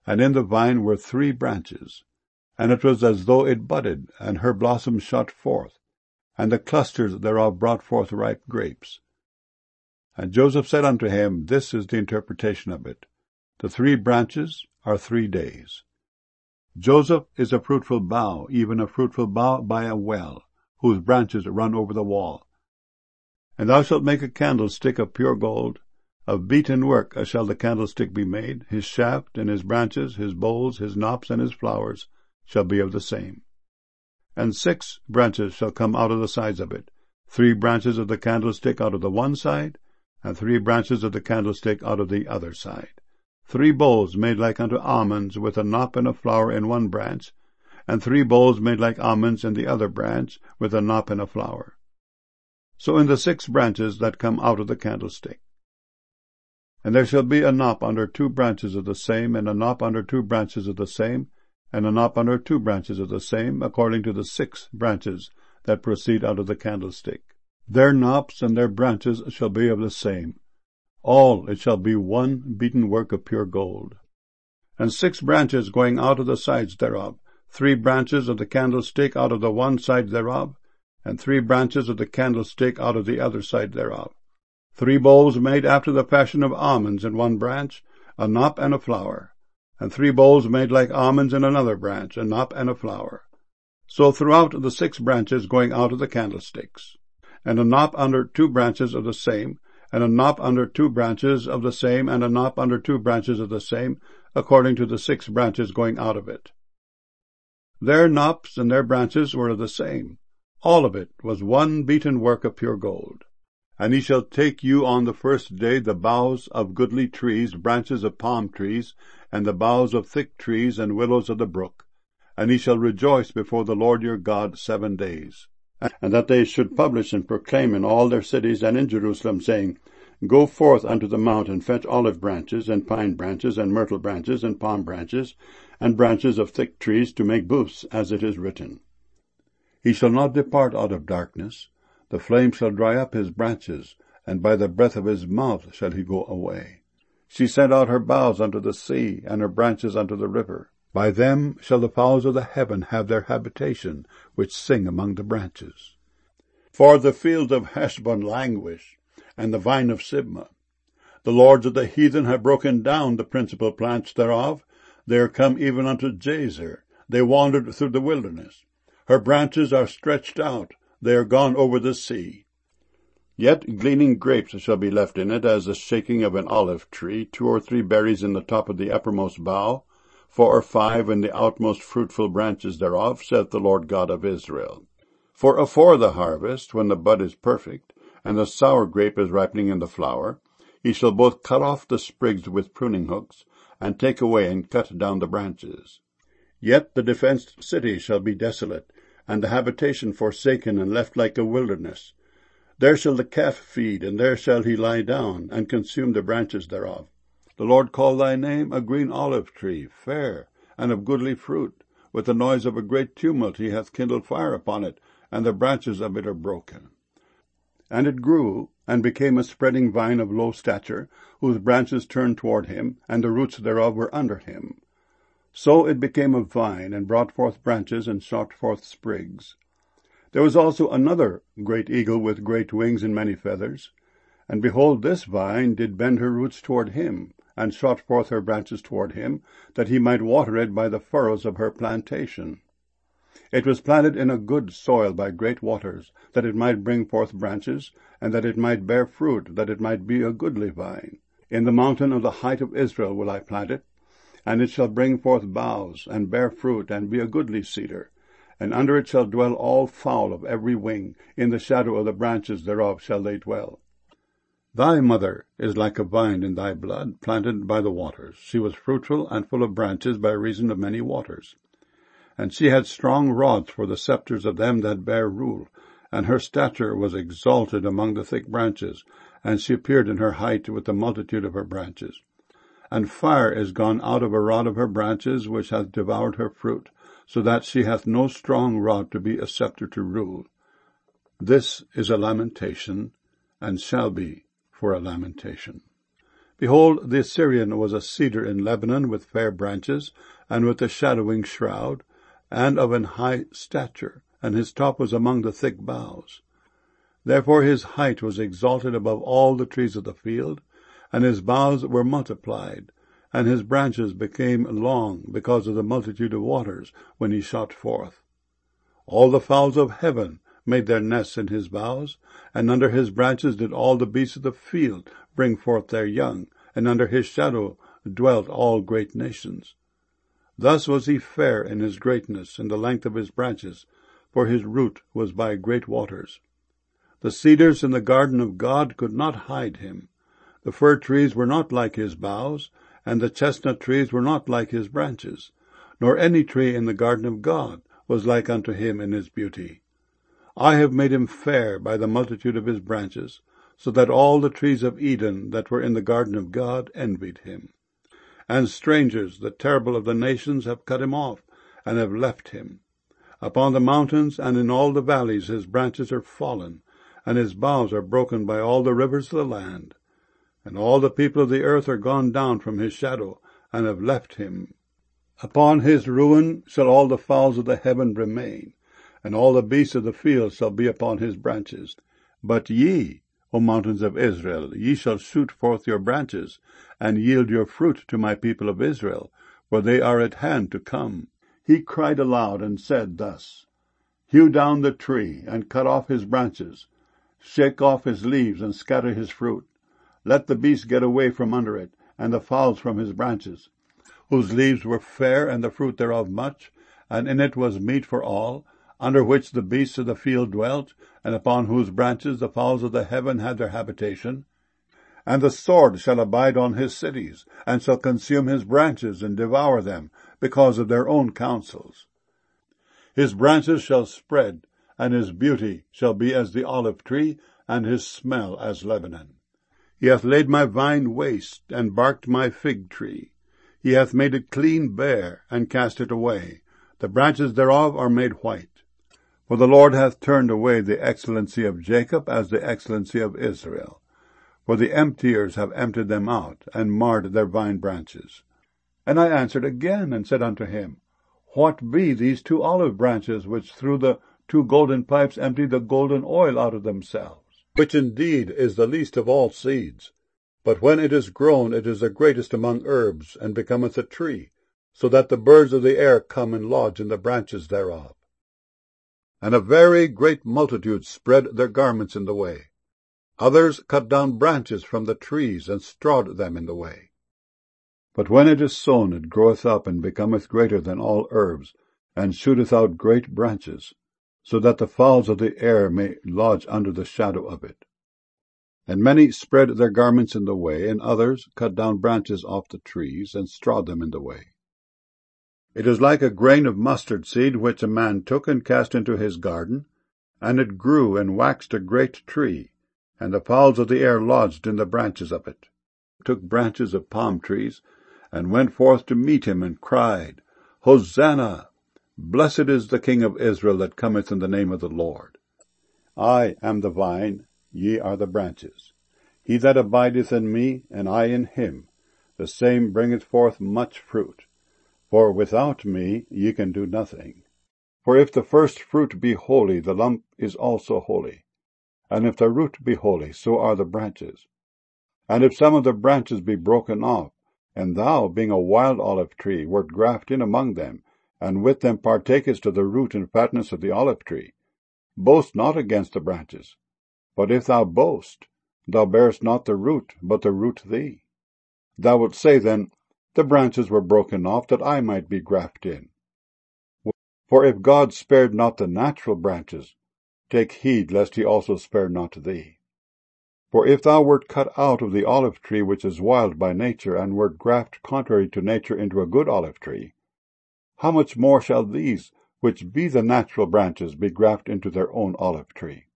and in the vine were 3 branches, and it was as though it budded, and her blossoms shot forth, and the clusters thereof brought forth ripe grapes. And Joseph said unto him, This is the interpretation of it. The 3 branches are 3 days. Joseph is a fruitful bough, even a fruitful bough by a well, whose branches run over the wall. And thou shalt make a candlestick of pure gold. Of beaten work shall the candlestick be made. His shaft and his branches, his bowls, his knops, and his flowers shall be of the same. And 6 branches shall come out of the sides of it, 3 branches of the candlestick out of the one side, and 3 branches of the candlestick out of the other side. 3 bowls made like unto almonds, with a knop and a flower in one branch, and 3 bowls made like almonds in the other branch, with a knop and a flower. So in the 6 branches that come out of the candlestick. And there shall be a knop under 2 branches of the same, and a knop under 2 branches of the same, and a knop under 2 branches of the same, according to the 6 branches that proceed out of the candlestick. Their knops and their branches shall be of the same. All it shall be one beaten work of pure gold. And 6 branches going out of the sides thereof, 3 branches of the candlestick out of the one side thereof, and 3 branches of the candlestick out of the other side thereof. 3 bowls made after the fashion of almonds in one branch, a knop and a flower, and 3 bowls made like almonds in another branch, a knop and a flower. So throughout the 6 branches going out of the candlesticks, and a knop under 2 branches of the same, and a knop under 2 branches of the same, and a knop under 2 branches of the same, according to the 6 branches going out of it. Their knops and their branches were of the same. All of it was one beaten work of pure gold. And he shall take you on the first day the boughs of goodly trees, branches of palm trees, and the boughs of thick trees and willows of the brook, and he shall rejoice before the Lord your God 7 days. And that they should publish and proclaim in all their cities and in Jerusalem, saying, Go forth unto the mount, and fetch olive branches, and pine branches, and myrtle branches, and palm branches, and branches of thick trees, to make booths, as it is written. He shall not depart out of darkness. The flame shall dry up his branches, and by the breath of his mouth shall he go away. She sent out her boughs unto the sea, and her branches unto the river. By them shall the fowls of the heaven have their habitation, which sing among the branches. For the fields of Heshbon languish, and the vine of Sibmah. The lords of the heathen have broken down the principal plants thereof. They are come even unto Jazer. They wandered through the wilderness. Her branches are stretched out. They are gone over the sea. Yet gleaning grapes shall be left in it, as the shaking of an olive tree, 2 or 3 berries in the top of the uppermost bough, 4 or 5 in the outmost fruitful branches thereof, saith the Lord God of Israel. For afore the harvest, when the bud is perfect, and the sour grape is ripening in the flower, he shall both cut off the sprigs with pruning hooks, and take away and cut down the branches. Yet the defenced city shall be desolate, and the habitation forsaken and left like a wilderness. There shall the calf feed, and there shall he lie down, and consume the branches thereof. The Lord called thy name a green olive tree, fair, and of goodly fruit. With the noise of a great tumult he hath kindled fire upon it, and the branches of it are broken. And it grew, and became a spreading vine of low stature, whose branches turned toward him, and the roots thereof were under him. So it became a vine, and brought forth branches, and shot forth sprigs. There was also another great eagle with great wings and many feathers. And behold, this vine did bend her roots toward him, and shot forth her branches toward him, that he might water it by the furrows of her plantation. It was planted in a good soil by great waters, that it might bring forth branches, and that it might bear fruit, that it might be a goodly vine. In the mountain of the height of Israel will I plant it, and it shall bring forth boughs, and bear fruit, and be a goodly cedar. And under it shall dwell all fowl of every wing, in the shadow of the branches thereof shall they dwell. Thy mother is like a vine in thy blood, planted by the waters. She was fruitful and full of branches by reason of many waters. And she had strong rods for the scepters of them that bear rule, and her stature was exalted among the thick branches, and she appeared in her height with the multitude of her branches. And fire is gone out of a rod of her branches, which hath devoured her fruit, so that she hath no strong rod to be a scepter to rule. This is a lamentation, and shall be for a lamentation. Behold, the Assyrian was a cedar in Lebanon with fair branches, and with a shadowing shroud, and of an high stature, and his top was among the thick boughs. Therefore his height was exalted above all the trees of the field, and his boughs were multiplied, and his branches became long because of the multitude of waters when he shot forth. All the fowls of heaven made their nests in his boughs, and under his branches did all the beasts of the field bring forth their young, and under his shadow dwelt all great nations. Thus was he fair in his greatness, in the length of his branches, for his root was by great waters. The cedars in the garden of God could not hide him. The fir trees were not like his boughs, and the chestnut trees were not like his branches, nor any tree in the garden of God was like unto him in his beauty. I have made him fair by the multitude of his branches, so that all the trees of Eden that were in the garden of God envied him. And strangers, the terrible of the nations, have cut him off, and have left him. Upon the mountains and in all the valleys his branches are fallen, and his boughs are broken by all the rivers of the land. And all the people of the earth are gone down from his shadow, and have left him. Upon his ruin shall all the fowls of the heaven remain, and all the beasts of the field shall be upon his branches. But ye, O mountains of Israel, ye shall shoot forth your branches, and yield your fruit to my people of Israel, for they are at hand to come. He cried aloud and said thus, Hew down the tree, and cut off his branches. Shake off his leaves, and scatter his fruit. Let the beasts get away from under it, and the fowls from his branches, whose leaves were fair, and the fruit thereof much, and in it was meat for all, under which the beasts of the field dwelt, and upon whose branches the fowls of the heaven had their habitation. And the sword shall abide on his cities, and shall consume his branches, and devour them, because of their own counsels. His branches shall spread, and his beauty shall be as the olive tree, and his smell as Lebanon. He hath laid my vine waste, and barked my fig tree. He hath made it clean bare, and cast it away. The branches thereof are made white. For the Lord hath turned away the excellency of Jacob as the excellency of Israel. For the emptiers have emptied them out, and marred their vine branches. And I answered again, and said unto him, What be these 2 olive branches, which through the 2 golden pipes empty the golden oil out of themselves? Which indeed is the least of all seeds. But when it is grown, it is the greatest among herbs, and becometh a tree, so that the birds of the air come and lodge in the branches thereof. And a very great multitude spread their garments in the way. Others cut down branches from the trees, and strawed them in the way. But when it is sown, it groweth up, and becometh greater than all herbs, and shooteth out great branches, so that the fowls of the air may lodge under the shadow of it. And many spread their garments in the way, and others cut down branches off the trees, and strawed them in the way. It is like a grain of mustard seed, which a man took and cast into his garden, and it grew and waxed a great tree, and the fowls of the air lodged in the branches of it. Took branches of palm trees, and went forth to meet him, and cried, Hosanna! Blessed is the King of Israel that cometh in the name of the Lord. I am the vine, ye are the branches. He that abideth in me, and I in him, the same bringeth forth much fruit. For without me ye can do nothing. For if the first fruit be holy, the lump is also holy. And if the root be holy, so are the branches. And if some of the branches be broken off, and thou, being a wild olive tree, wert grafted in among them, and with them partakest of the root and fatness of the olive tree, boast not against the branches. But if thou boast, thou bearest not the root, but the root thee. Thou wilt say then, The branches were broken off, that I might be grafted in. For if God spared not the natural branches, take heed lest he also spare not thee. For if thou wert cut out of the olive tree which is wild by nature, and wert grafted contrary to nature into a good olive tree, how much more shall these, which be the natural branches, be grafted into their own olive tree?